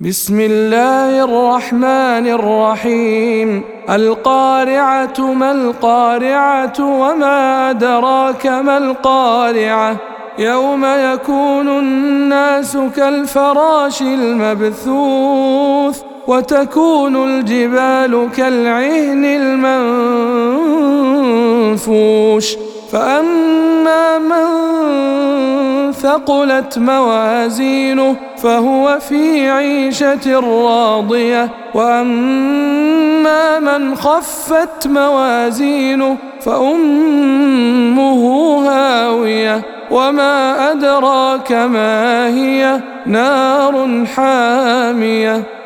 بسم الله الرحمن الرحيم. القارعة ما القارعة وما أدراك ما القارعة يوم يكون الناس كالفراش المبثوث وتكون الجبال كالعهن المنفوش فأما من ثقلت موازينه فهو في عيشة راضية وأما من خفت موازينه فأمه هاوية وما أدراك ما هي نار حامية